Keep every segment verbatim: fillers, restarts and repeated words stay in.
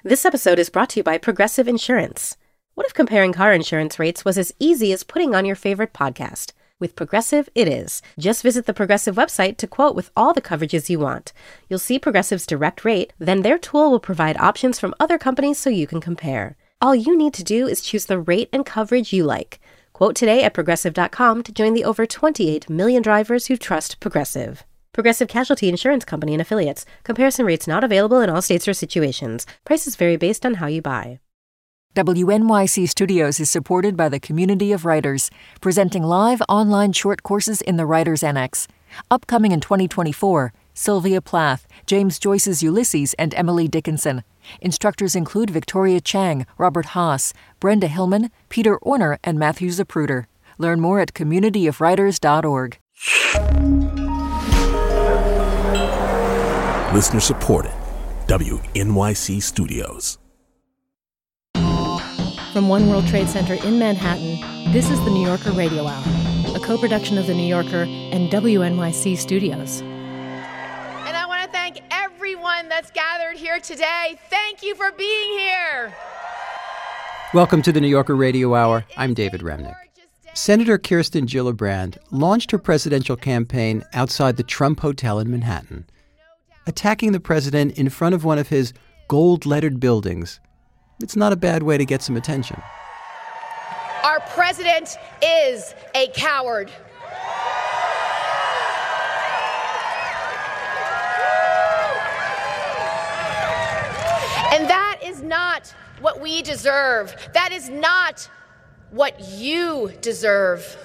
This episode is brought to you by Progressive Insurance. What if comparing car insurance rates was as easy as putting on your favorite podcast? With Progressive, it is. Just visit the Progressive website to quote with all the coverages you want. You'll see Progressive's direct rate, then their tool will provide options from other companies so you can compare. All you need to do is choose the rate and coverage you like. Quote today at Progressive dot com to join the over twenty-eight million drivers who trust Progressive. Progressive Casualty Insurance Company and Affiliates. Comparison rates not available in all states or situations. Prices vary based on how you buy. W N Y C Studios is supported by the Community of Writers, presenting live online short courses in the Writers Annex. Upcoming in twenty twenty-four, Sylvia Plath, James Joyce's Ulysses, and Emily Dickinson. Instructors include Victoria Chang, Robert Haas, Brenda Hillman, Peter Orner, and Matthew Zapruder. Learn more at community of writers dot org. Listener supported. W N Y C Studios. From One World Trade Center in Manhattan, this is the New Yorker Radio Hour, a co-production of The New Yorker and W N Y C Studios. And I want to thank everyone that's gathered here today. Thank you for being here. Welcome to the New Yorker Radio Hour. I'm David Remnick. Senator Kirsten Gillibrand launched her presidential campaign outside the Trump Hotel in Manhattan, attacking the president in front of one of his gold-lettered buildings. It's not a bad way to get some attention. Our president is a coward. And that is not what we deserve. That is not what you deserve.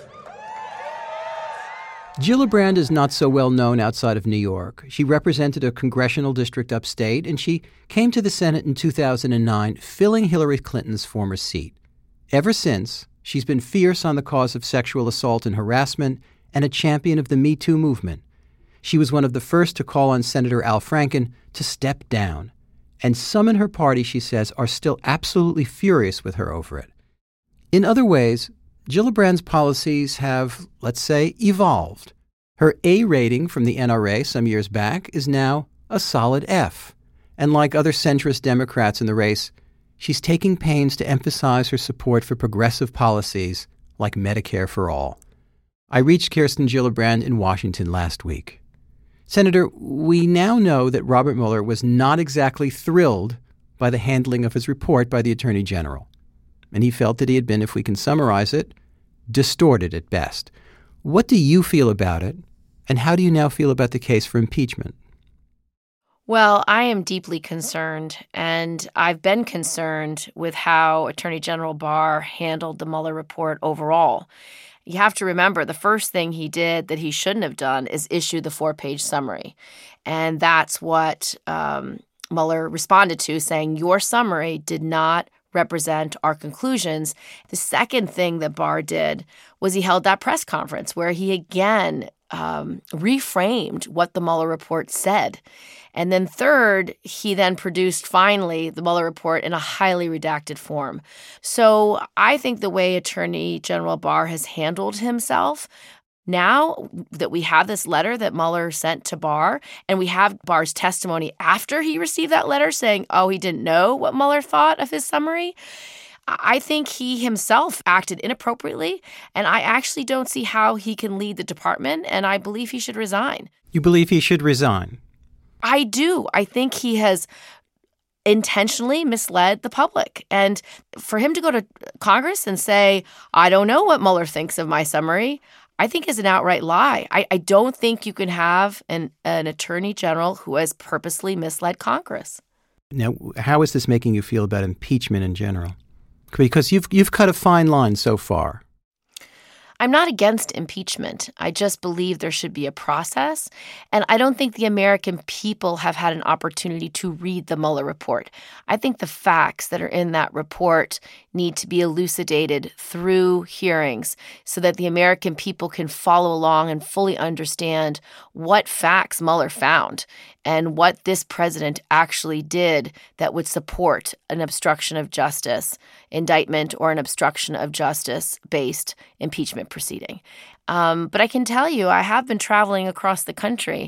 Gillibrand is not so well known outside of New York. She represented a congressional district upstate, and she came to the Senate in two thousand nine, filling Hillary Clinton's former seat. Ever since, she's been fierce on the cause of sexual assault and harassment and a champion of the Me Too movement. She was one of the first to call on Senator Al Franken to step down. And some in her party, she says, are still absolutely furious with her over it. In other ways, Gillibrand's policies have, let's say, evolved. Her A rating from the N R A some years back is now a solid F. And like other centrist Democrats in the race, she's taking pains to emphasize her support for progressive policies like Medicare for all. I reached Kirsten Gillibrand in Washington last week. Senator, we now know that Robert Mueller was not exactly thrilled by the handling of his report by the Attorney General. And he felt that he had been, if we can summarize it, distorted at best. What do you feel about it, and how do you now feel about the case for impeachment? Well, I am deeply concerned, and I've been concerned with how Attorney General Barr handled the Mueller report overall. You have to remember, the first thing he did that he shouldn't have done is issue the four-page summary. And that's what um, Mueller responded to, saying, your summary did not represent our conclusions. The second thing that Barr did was he held that press conference where he again um, reframed what the Mueller report said. And then third, he then produced finally the Mueller report in a highly redacted form. So I think the way Attorney General Barr has handled himself, now that we have this letter that Mueller sent to Barr, and we have Barr's testimony after he received that letter saying, oh, he didn't know what Mueller thought of his summary, I think he himself acted inappropriately, and I actually don't see how he can lead the department, and I believe he should resign. You believe he should resign? I do. I think he has intentionally misled the public. And for him to go to Congress and say, I don't know what Mueller thinks of my summary, I think is an outright lie. I, I don't think you can have an, an attorney general who has purposely misled Congress. Now, how is this making you feel about impeachment in general? Because you've you've cut a fine line so far. I'm not against impeachment. I just believe there should be a process. And I don't think the American people have had an opportunity to read the Mueller report. I think the facts that are in that report need to be elucidated through hearings so that the American people can follow along and fully understand what facts Mueller found and what this president actually did that would support an obstruction of justice indictment or an obstruction of justice-based impeachment proceeding. Um, but I can tell you, I have been traveling across the country,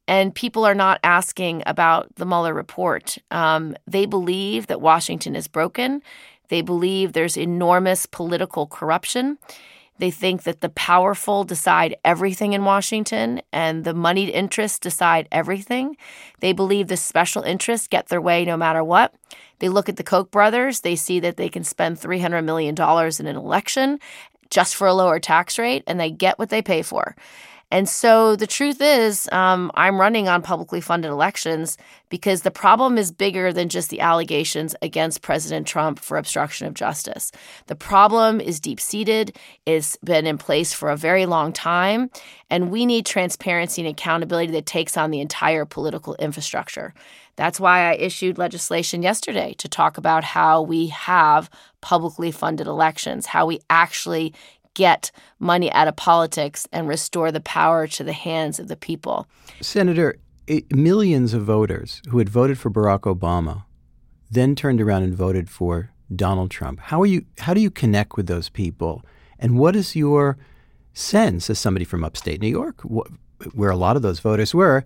And people are not asking about the Mueller report. Um, they believe that Washington is broken. They believe there's enormous political corruption. They think that the powerful decide everything in Washington and the moneyed interests decide everything. They believe the special interests get their way no matter what. They look at the Koch brothers. They see that they can spend three hundred million dollars in an election just for a lower tax rate, and they get what they pay for. And so the truth is, um, I'm running on publicly funded elections because the problem is bigger than just the allegations against President Trump for obstruction of justice. The problem is deep-seated. It's been in place for a very long time. And we need transparency and accountability that takes on the entire political infrastructure. That's why I issued legislation yesterday to talk about how we have publicly funded elections, how we actually get money out of politics and restore the power to the hands of the people. Senator, millions of voters who had voted for Barack Obama then turned around and voted for Donald Trump. How are you? How do you connect with those people? And what is your sense as somebody from upstate New York, where a lot of those voters were?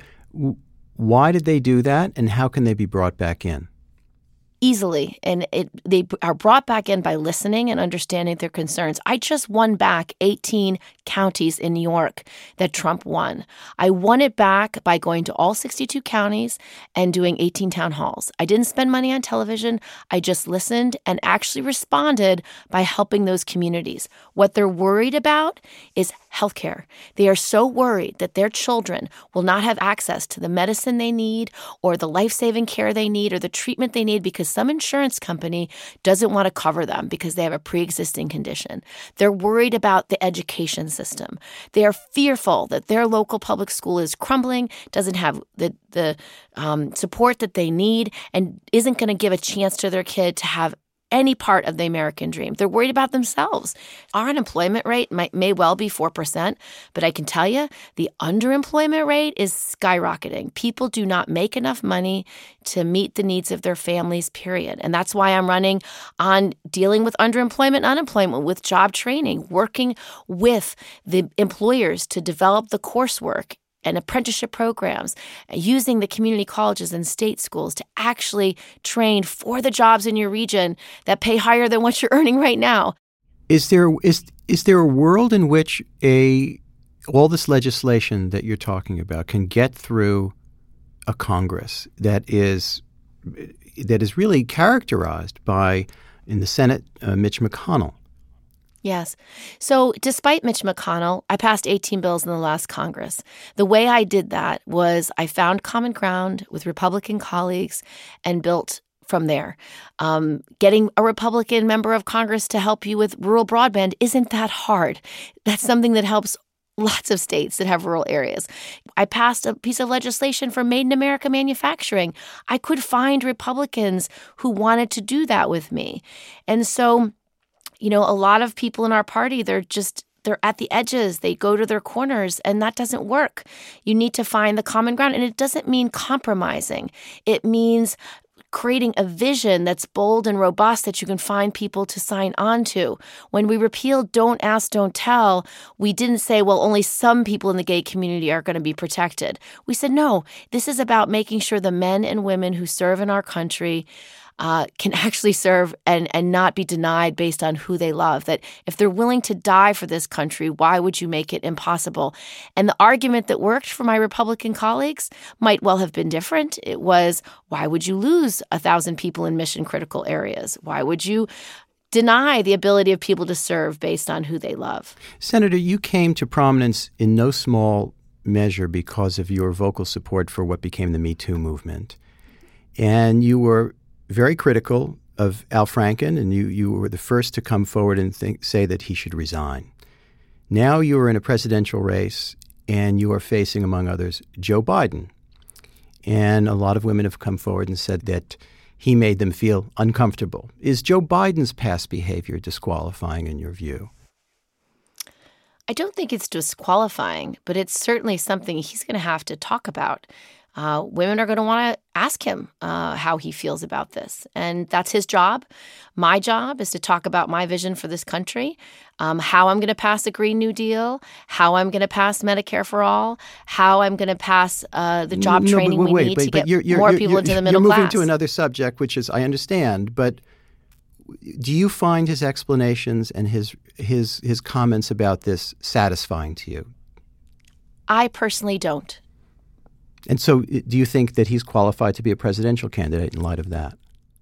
Why did they do that, and how can they be brought back in? Easily. And it, they are brought back in by listening and understanding their concerns. I just won back eighteen counties in New York that Trump won. I won it back by going to all sixty-two counties and doing eighteen town halls. I didn't spend money on television. I just listened and actually responded by helping those communities. What they're worried about is healthcare. They are so worried that their children will not have access to the medicine they need or the life-saving care they need or the treatment they need because some insurance company doesn't want to cover them because they have a pre-existing condition. They're worried about the education system. They are fearful that their local public school is crumbling, doesn't have the, the um, support that they need, and isn't going to give a chance to their kid to have any part of the American dream. They're worried about themselves. Our unemployment rate might, may well be four percent, but I can tell you the underemployment rate is skyrocketing. People do not make enough money to meet the needs of their families, period. And that's why I'm running on dealing with underemployment and unemployment, with job training, working with the employers to develop the coursework and apprenticeship programs, using the community colleges and state schools to actually train for the jobs in your region that pay higher than what you're earning right now. Is there is is there a world in which a all this legislation that you're talking about can get through a Congress that is that is really characterized by, in the Senate, uh, Mitch McConnell? Yes. So despite Mitch McConnell, I passed eighteen bills in the last Congress. The way I did that was I found common ground with Republican colleagues and built from there. Um, getting a Republican member of Congress to help you with rural broadband isn't that hard. That's something that helps lots of states that have rural areas. I passed a piece of legislation for Made in America manufacturing. I could find Republicans who wanted to do that with me. And so you know, a lot of people in our party, they're just, they're at the edges. They go to their corners, and that doesn't work. You need to find the common ground. And it doesn't mean compromising. It means creating a vision that's bold and robust that you can find people to sign on to. When we repealed Don't Ask, Don't Tell, we didn't say, well, only some people in the gay community are going to be protected. We said, no, this is about making sure the men and women who serve in our country Uh, can actually serve and, and not be denied based on who they love. That if they're willing to die for this country, why would you make it impossible? And the argument that worked for my Republican colleagues might well have been different. It was, why would you lose a thousand people in mission-critical areas? Why would you deny the ability of people to serve based on who they love? Senator, you came to prominence in no small measure because of your vocal support for what became the Me Too movement. And you were very critical of Al Franken, and you, you were the first to come forward and think, say that he should resign. Now you are in a presidential race, and you are facing, among others, Joe Biden. And a lot of women have come forward and said that he made them feel uncomfortable. Is Joe Biden's past behavior disqualifying in your view? I don't think it's disqualifying, but it's certainly something he's going to have to talk about. uh, women are going to want to ask him uh, how he feels about this. And that's his job. My job is to talk about my vision for this country, um, how I'm going to pass a Green New Deal, how I'm going to pass Medicare for all, how I'm going to pass uh, the job no, training but, we wait, need but, to but get you're, you're, more you're, people you're, into the middle class. You're class. moving to another subject, which is, I understand, but do you find his explanations and his his his comments about this satisfying to you? I personally don't. And so do you think that he's qualified to be a presidential candidate in light of that?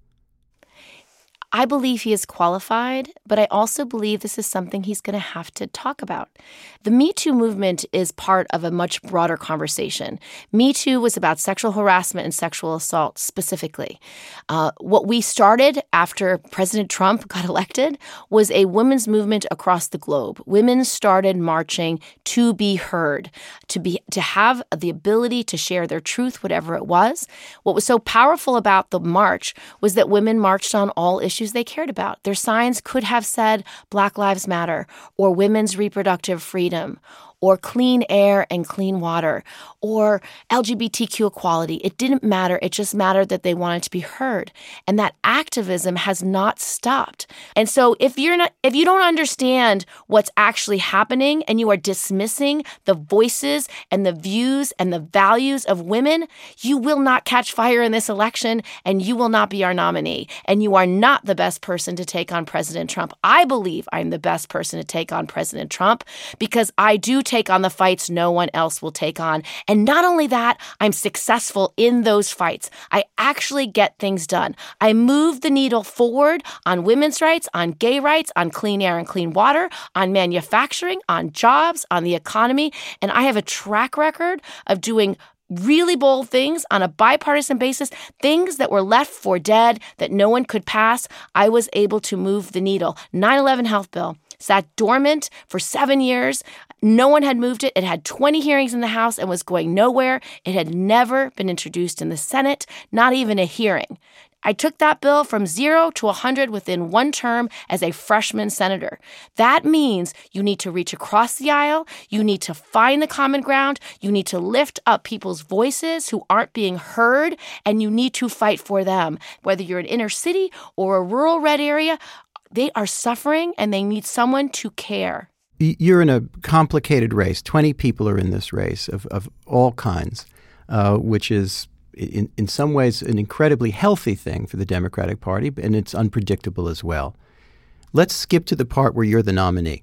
I believe he is qualified, but I also believe this is something he's going to have to talk about. The Me Too movement is part of a much broader conversation. Me Too was about sexual harassment and sexual assault specifically. Uh, what we started after President Trump got elected was a women's movement across the globe. Women started marching to be heard, to be to have the ability to share their truth, whatever it was. What was so powerful about the march was that women marched on all issues they cared about. Their signs could have said Black Lives Matter or women's reproductive freedom or clean air and clean water or L G B T Q equality. It didn't matter. It just mattered that they wanted to be heard. And that activism has not stopped. And so if you're not, if you don't understand what's actually happening and you are dismissing the voices and the views and the values of women, you will not catch fire in this election and you will not be our nominee. And you are not the best person to take on President Trump. I believe I'm the best person to take on President Trump because I do take on the fights no one else will take on. And not only that, I'm successful in those fights. I actually get things done. I move the needle forward on women's rights, on gay rights, on clean air and clean water, on manufacturing, on jobs, on the economy. And I have a track record of doing really bold things on a bipartisan basis, things that were left for dead that no one could pass. I was able to move the needle. nine eleven health bill sat dormant for seven years. No one had moved it. It had twenty hearings in the House and was going nowhere. It had never been introduced in the Senate, not even a hearing. I took that bill from zero to one hundred within one term as a freshman senator. That means you need to reach across the aisle. You need to find the common ground. You need to lift up people's voices who aren't being heard, and you need to fight for them. Whether you're an inner city or a rural red area, they are suffering and they need someone to care. You're in a complicated race. twenty people are in this race of, of all kinds, uh, which is in, in some ways an incredibly healthy thing for the Democratic Party, and it's unpredictable as well. Let's skip to the part where you're the nominee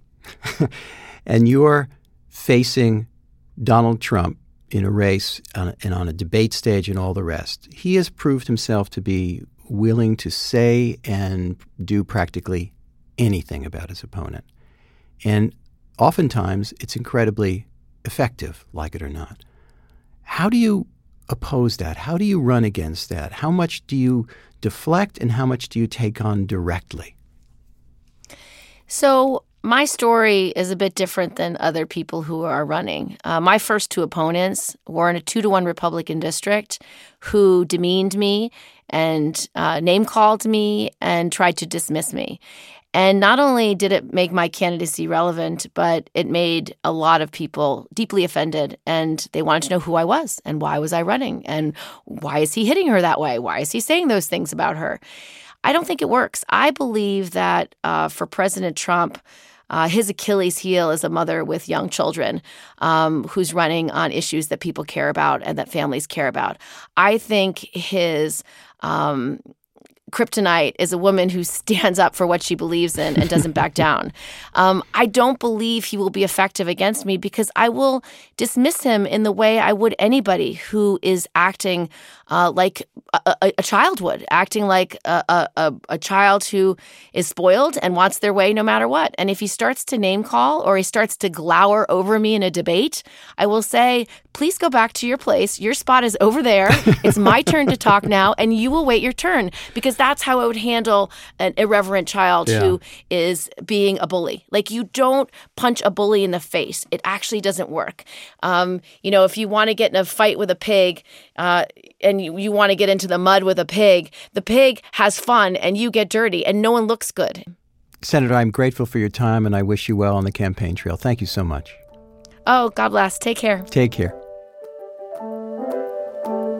and you're facing Donald Trump in a race on a, and on a debate stage and all the rest. He has proved himself to be willing to say and do practically anything about his opponent. And oftentimes it's incredibly effective, like it or not. How do you oppose that? How do you run against that? How much do you deflect and how much do you take on directly? So my story is a bit different than other people who are running. Uh, my first two opponents were in a two to one Republican district who demeaned me and uh, name-called me and tried to dismiss me. And not only did it make my candidacy relevant, but it made a lot of people deeply offended, and they wanted to know who I was and why was I running and why is he hitting her that way? Why is he saying those things about her? I don't think it works. I believe that uh, for President Trump, uh, his Achilles heel is a mother with young children um, who's running on issues that people care about and that families care about. I think his um, kryptonite is a woman who stands up for what she believes in and doesn't back down. Um, I don't believe he will be effective against me because I will dismiss him in the way I would anybody who is acting uh, like a, a, a child would, acting like a, a, a child who is spoiled and wants their way no matter what. And if he starts to name call or he starts to glower over me in a debate, I will say, please go back to your place. Your spot is over there. It's my turn to talk now, and you will wait your turn, because that's how I would handle an irreverent child yeah. who is being a bully. Like, you don't punch a bully in the face. It actually doesn't work. Um, you know, if you want to get in a fight with a pig uh, and you, you want to get into the mud with a pig, the pig has fun and you get dirty and no one looks good. Senator, I'm grateful for your time and I wish you well on the campaign trail. Thank you so much. Oh, God bless. Take care. Take care.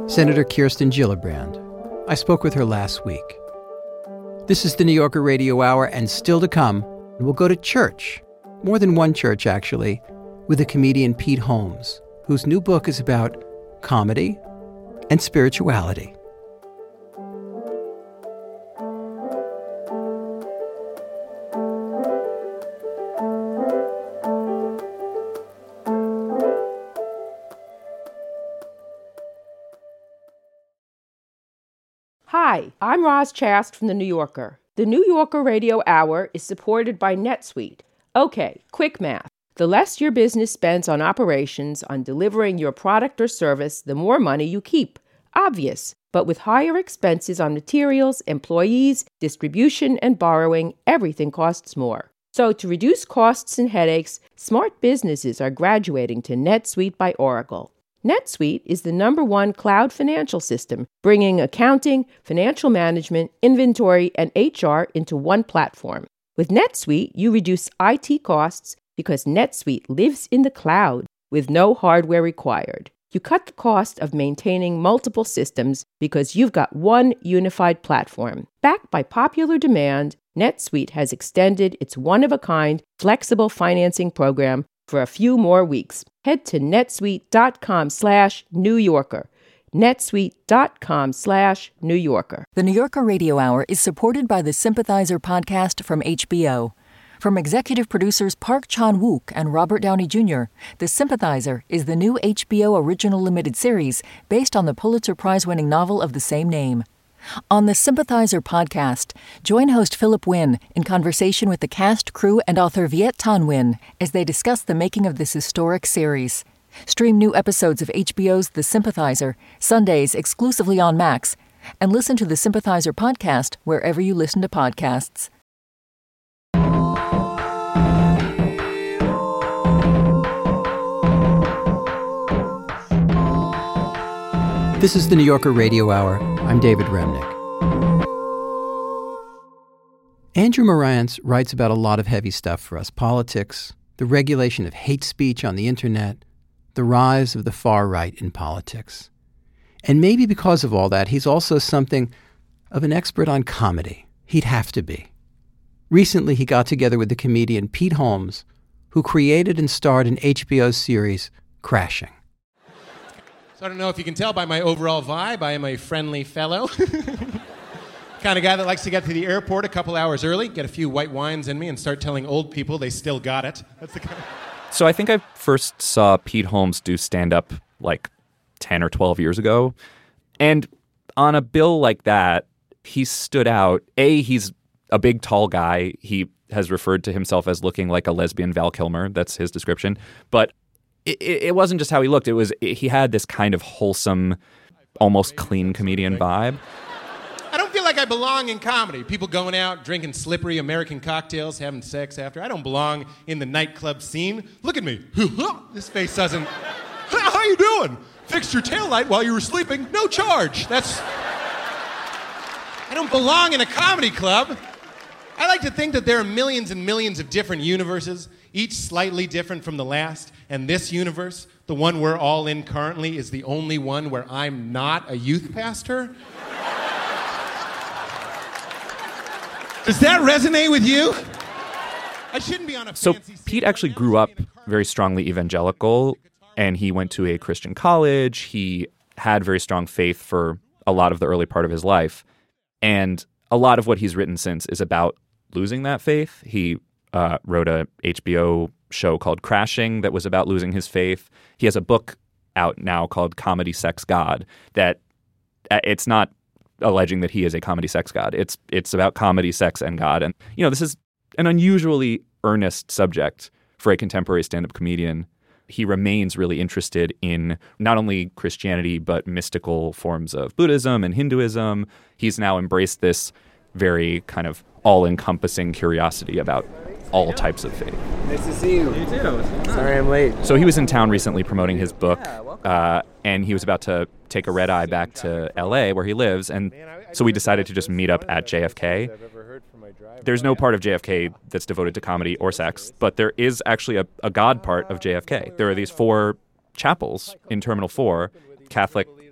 Senator Kirsten Gillibrand. I spoke with her last week. This is the New Yorker Radio Hour, and still to come, we'll go to church, more than one church actually, with the comedian Pete Holmes, whose new book is about comedy and spirituality. Hi, I'm Roz Chast from The New Yorker. The New Yorker Radio Hour is supported by NetSuite. Okay, quick math. The less your business spends on operations, on delivering your product or service, the more money you keep. Obvious. But with higher expenses on materials, employees, distribution, and borrowing, everything costs more. So to reduce costs and headaches, smart businesses are graduating to NetSuite by Oracle. NetSuite is the number one cloud financial system, bringing accounting, financial management, inventory, and H R into one platform. With NetSuite, you reduce I T costs because NetSuite lives in the cloud with no hardware required. You cut the cost of maintaining multiple systems because you've got one unified platform. Backed by popular demand, NetSuite has extended its one-of-a-kind flexible financing program for a few more weeks. Head to netsuite.com slash New Yorker. netsuite.com slash New Yorker. The New Yorker Radio Hour is supported by the Sympathizer podcast from H B O. From executive producers Park Chan-wook and Robert Downey Junior, The Sympathizer is the new H B O original limited series based on the Pulitzer Prize-winning novel of the same name. On the Sympathizer podcast, join host Philip Wynn in conversation with the cast, crew, and author Viet Thanh Nguyen as they discuss the making of this historic series. Stream new episodes of H B O's The Sympathizer, Sundays exclusively on Max, and listen to the Sympathizer podcast wherever you listen to podcasts. This is the New Yorker Radio Hour. I'm David Remnick. Andrew Marantz writes about a lot of heavy stuff for us. Politics, the regulation of hate speech on the internet, the rise of the far right in politics. And maybe because of all that, he's also something of an expert on comedy. He'd have to be. Recently, he got together with the comedian Pete Holmes, who created and starred in H B O's series Crashing. So I don't know if you can tell by my overall vibe, I am a friendly fellow. Kind of guy that likes to get to the airport a couple hours early, get a few white wines in me, and start telling old people they still got it. That's the kind of... So I think I first saw Pete Holmes do stand-up like ten or twelve years ago. And on a bill like that, he stood out. A, he's a big, tall guy. He has referred to himself as looking like a lesbian Val Kilmer. That's his description. But it, it wasn't just how he looked. It was he had this kind of wholesome, almost clean comedian vibe. I don't feel like I belong in comedy. People going out, drinking slippery American cocktails, having sex after. I don't belong in the nightclub scene. Look at me. This face doesn't... How you doing? Fixed your taillight while you were sleeping. No charge. That's... I don't belong in a comedy club. I like to think that there are millions and millions of different universes, each slightly different from the last. And this universe, the one we're all in currently, is the only one where I'm not a youth pastor. Does that resonate with you? I shouldn't be on a So fancy Pete actually grew up very strongly evangelical, and he went to a Christian college. He had very strong faith for a lot of the early part of his life. And a lot of what he's written since is about losing that faith. He uh, wrote a H B O show called Crashing that was about losing his faith. He has a book out now called Comedy Sex God that uh, it's not alleging that he is a comedy sex god. It's it's about comedy, sex, and God. And, you know, this is an unusually earnest subject for a contemporary stand-up comedian. He remains really interested in not only Christianity, but mystical forms of Buddhism and Hinduism. He's now embraced this very kind of all-encompassing curiosity about all types of faith. Nice to see you. You too. Sorry I'm late. So he was in town recently promoting his book, uh, and he was about to take a red eye back to L A where he lives, and so we decided to just meet up at J F K. There's no part of J F K that's devoted to comedy or sex, but there is actually a, a God part of J F K. There are these four chapels in Terminal four, Catholic,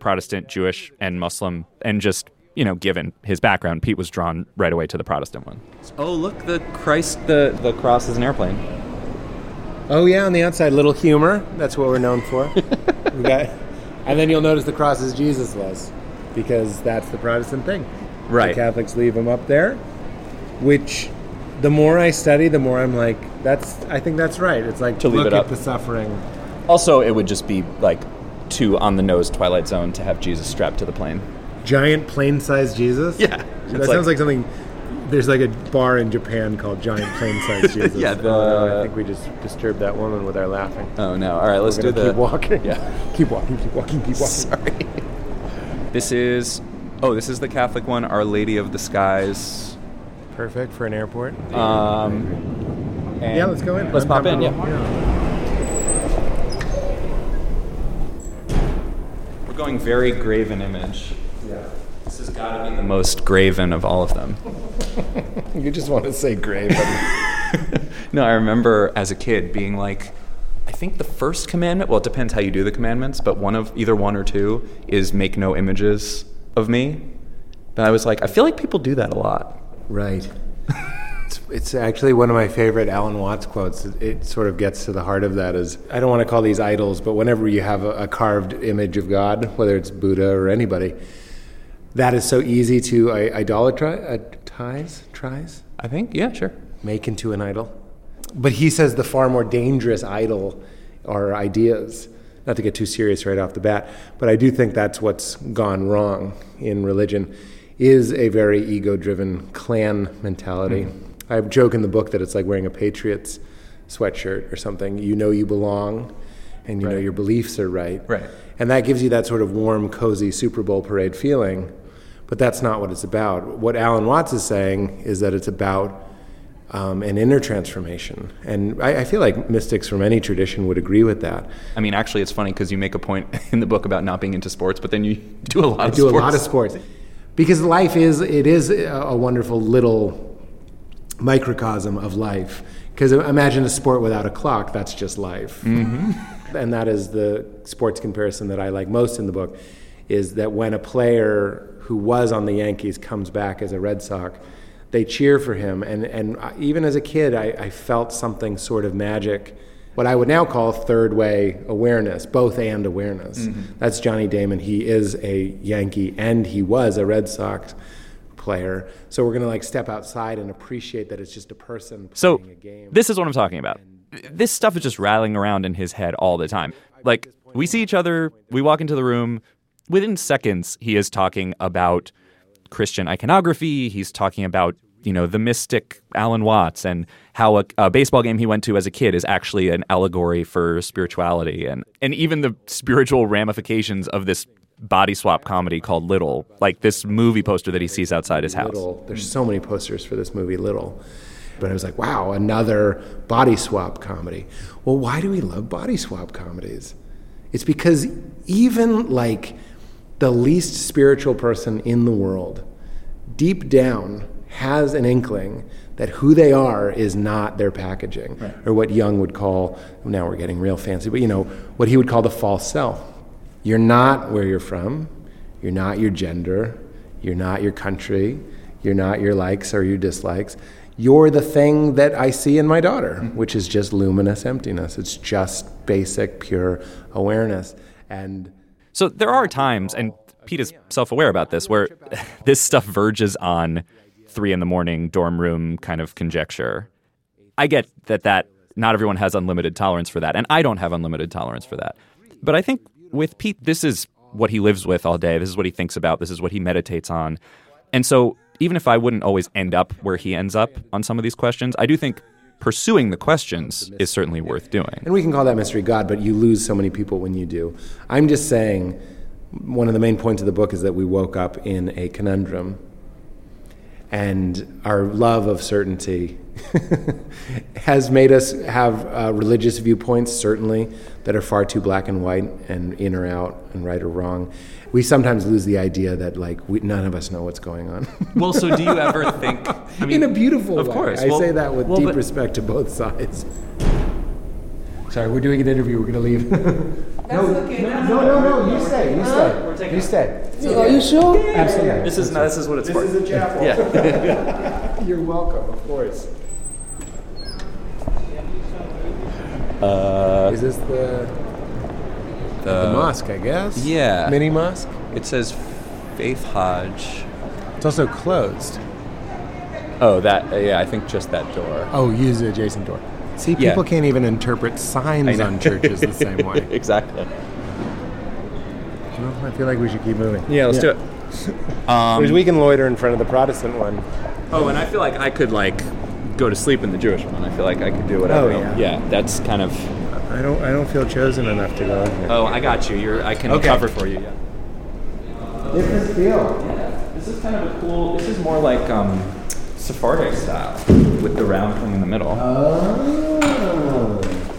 Protestant, Jewish, and Muslim, and just, you know, given his background, Pete was drawn right away to the Protestant one. Oh, look, the Christ, the, the cross is an airplane. Oh, yeah, on the outside, little humor. That's what we're known for. we got, and then you'll notice the cross is Jesus-less, because that's the Protestant thing. Right. The Catholics leave him up there, which the more I study, the more I'm like, that's. I think that's right. It's like, to leave look it up. at the suffering. Also, it would just be like too on-the-nose Twilight Zone to have Jesus strapped to the plane. Giant plane-sized Jesus? Yeah. That like, sounds like something... There's like a bar in Japan called Giant Plane-Sized Jesus. yeah. The, oh, no, I think we just disturbed that woman with our laughing. Oh, no. All right, let's We're do the... keep walking. Yeah. Keep walking, keep walking, keep walking. Sorry. This is... Oh, this is the Catholic one, Our Lady of the Skies. Perfect for an airport. Um, yeah, let's go in. Let's pop in, yeah. yeah. We're going very graven image. Yeah. This has got to be the most graven of all of them. You just want to say graven. No, I remember as a kid being like, I think the first commandment, well, it depends how you do the commandments, but one of either one or two is make no images of me. But I was like, I feel like people do that a lot. Right. it's, it's actually one of my favorite Alan Watts quotes. It, it sort of gets to the heart of that is, I don't want to call these idols, but whenever you have a, a carved image of God, whether it's Buddha or anybody, that is so easy to idolatrize, tries? I think, yeah, sure. Make into an idol. But he says the far more dangerous idol are ideas. Not to get too serious right off the bat, but I do think that's what's gone wrong in religion, is a very ego-driven clan mentality. Mm-hmm. I joke in the book that it's like wearing a Patriots sweatshirt or something. You know you belong, and you right. know your beliefs are right. Right. And that gives you that sort of warm, cozy Super Bowl parade feeling. But that's not what it's about. What Alan Watts is saying is that it's about um, an inner transformation. And I, I feel like mystics from any tradition would agree with that. I mean, actually, it's funny because you make a point in the book about not being into sports, but then you do a lot I of do sports. a lot of sports. Because life is, it is a wonderful little microcosm of life. Because imagine a sport without a clock, that's just life. Mm-hmm. And that is the sports comparison that I like most in the book, is that when a player who was on the Yankees comes back as a Red Sox, they cheer for him. And, and even as a kid, I, I felt something sort of magic, what I would now call third way awareness, both and awareness. Mm-hmm. That's Johnny Damon. He is a Yankee and he was a Red Sox player. So we're going to like step outside and appreciate that it's just a person playing so, a game. This is what I'm talking about. This stuff is just rattling around in his head all the time. Like, we see each other, we walk into the room, within seconds, he is talking about Christian iconography. He's talking about, you know, the mystic Alan Watts and how a, a baseball game he went to as a kid is actually an allegory for spirituality, and, and even the spiritual ramifications of this body swap comedy called Little, like this movie poster that he sees outside his house. Little. There's so many posters for this movie, Little. But I was like, wow, another body swap comedy. Well, why do we love body swap comedies? It's because even like the least spiritual person in the world, deep down, has an inkling that who they are is not their packaging, right. Or what Jung would call, now we're getting real fancy, but you know, what he would call the false self. You're not where you're from, you're not your gender, you're not your country, you're not your likes or your dislikes. You're the thing that I see in my daughter, mm-hmm. which is just luminous emptiness. It's just basic, pure awareness. And so there are times, and Pete is self-aware about this, where this stuff verges on three in the morning dorm room kind of conjecture. I get that that not everyone has unlimited tolerance for that, and I don't have unlimited tolerance for that. But I think with Pete, this is what he lives with all day. This is what he thinks about. This is what he meditates on. And so even if I wouldn't always end up where he ends up on some of these questions, I do think pursuing the questions is certainly worth doing. And we can call that mystery God, but you lose so many people when you do. I'm just saying one of the main points of the book is that we woke up in a conundrum. And our love of certainty has made us have uh, religious viewpoints, certainly, that are far too black and white and in or out and right or wrong. We sometimes lose the idea that, like, we, none of us know what's going on. Well, so do you ever think... I mean, in a beautiful of way. Course. I well, say that with well, deep but, respect to both sides. Sorry, we're doing an interview. We're going to leave. No, okay. no, no, no, no, you stay, you huh? stay, you stay. Okay. Are you sure? Absolutely. This is no, this is what it's this for. This is a chapel. Yeah. You're welcome, of course. Uh, is this the, the the mosque? I guess. Yeah. Mini mosque. It says Faith Hodge. It's also closed. Oh, that uh, yeah. I think just that door. Oh, use the adjacent door. See, Yeah. people can't even interpret signs on churches the same way. Exactly. Well, I feel like we should keep moving. Yeah, let's Yeah. do it. Um, we can loiter in front of the Protestant one. Oh, and I feel like I could like go to sleep in the Jewish one. I feel like I could do whatever. Oh, yeah. Yeah, that's kind of. I don't. I don't feel chosen enough to go in here. Oh, I got you. You're. I can Okay. cover for you. Yeah. Different feel. Yeah. This is kind of a cool. This is more like um, Sephardic style with the round thing in the middle. Oh.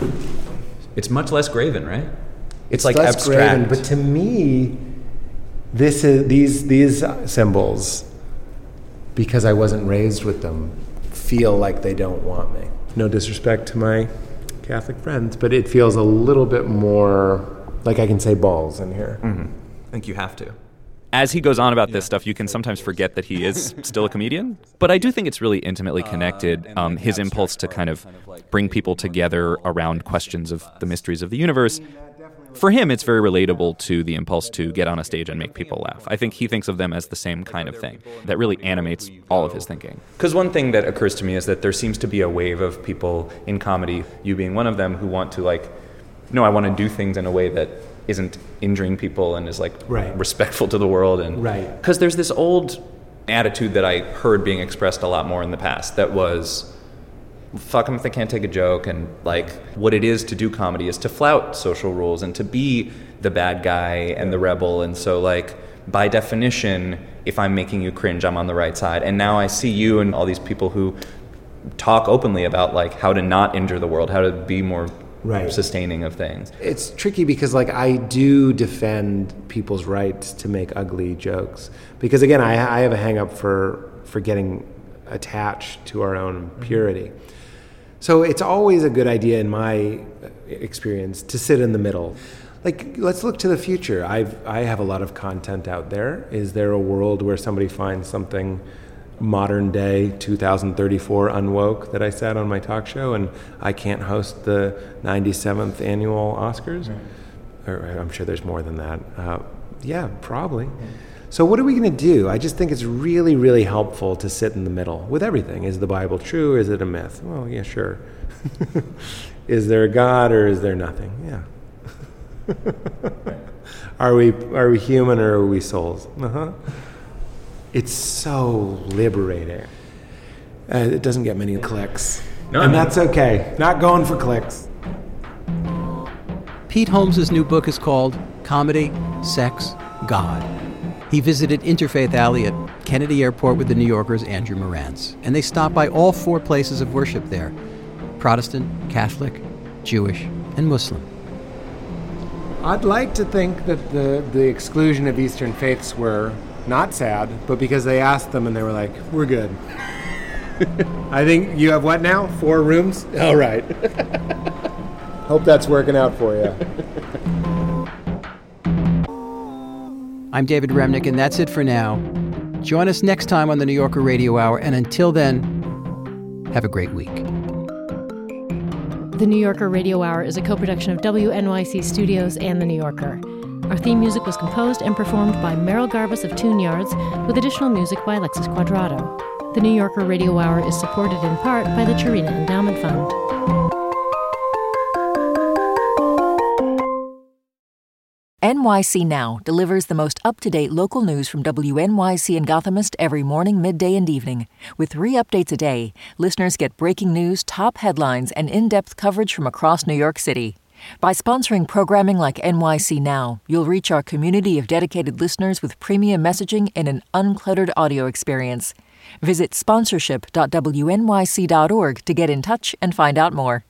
It's much less graven, right? It's, It's like less abstract. graven, but to me, this is these these symbols, because I wasn't raised with them, feel like they don't want me. No disrespect to my Catholic friends, but it feels a little bit more like I can say balls in here. Mm-hmm. I think you have to. As he goes on about this stuff, you can sometimes forget that he is still a comedian. But I do think it's really intimately connected, um, his impulse to kind of bring people together around questions of the mysteries of the universe. For him, it's very relatable to the impulse to get on a stage and make people laugh. I think he thinks of them as the same kind of thing that really animates all of his thinking. Because one thing that occurs to me is that there seems to be a wave of people in comedy, you being one of them, who want to like, no, I want to do things in a way that isn't injuring people and is like right. respectful to the world. And right. Because there's this old attitude that I heard being expressed a lot more in the past that was, fuck them if they can't take a joke, and like what it is to do comedy is to flout social rules and to be the bad guy and the rebel. And so like by definition, if I'm making you cringe, I'm on the right side. And now I see you and all these people who talk openly about like how to not injure the world, how to be more right. sustaining of things. It's tricky because like I do defend people's rights to make ugly jokes, because again I, I have a hang up for for getting attached to our own purity. So it's always a good idea in my experience to sit in the middle. Like, let's look to the future. I've I have a lot of content out there. Is there a world where somebody finds something modern day two thousand thirty-four unwoke that I said on my talk show, and I can't host the ninety-seventh annual Oscars? Right. Or I'm sure there's more than that. Uh, yeah, probably. Yeah. So what are we going to do? I just think it's really, really helpful to sit in the middle with everything. Is the Bible true or is it a myth? Well, yeah, sure. Is there a God or is there nothing? Yeah. Are we are we human or are we souls? Uh-huh. It's so liberating. Uh, it doesn't get many clicks. No, and that's okay. Not going for clicks. Pete Holmes' new book is called Comedy, Sex, God. He visited Interfaith Alley at Kennedy Airport with the New Yorker's Andrew Morantz, and they stopped by all four places of worship there: Protestant, Catholic, Jewish, and Muslim. I'd like to think that the, the exclusion of Eastern faiths were not sad, but because they asked them and they were like, we're good. I think you have what now? Four rooms? All right. Hope that's working out for you. I'm David Remnick, and that's it for now. Join us next time on the New Yorker Radio Hour, and until then, have a great week. The New Yorker Radio Hour is a co-production of W N Y C Studios and The New Yorker. Our theme music was composed and performed by Merrill Garbus of Tune Yards, with additional music by Alexis Quadrado. The New Yorker Radio Hour is supported in part by the Chirina Endowment Fund. N Y C Now delivers the most up-to-date local news from W N Y C and Gothamist every morning, midday, and evening. With three updates a day, listeners get breaking news, top headlines, and in-depth coverage from across New York City. By sponsoring programming like N Y C Now, you'll reach our community of dedicated listeners with premium messaging and an uncluttered audio experience. Visit sponsorship dot W N Y C dot org to get in touch and find out more.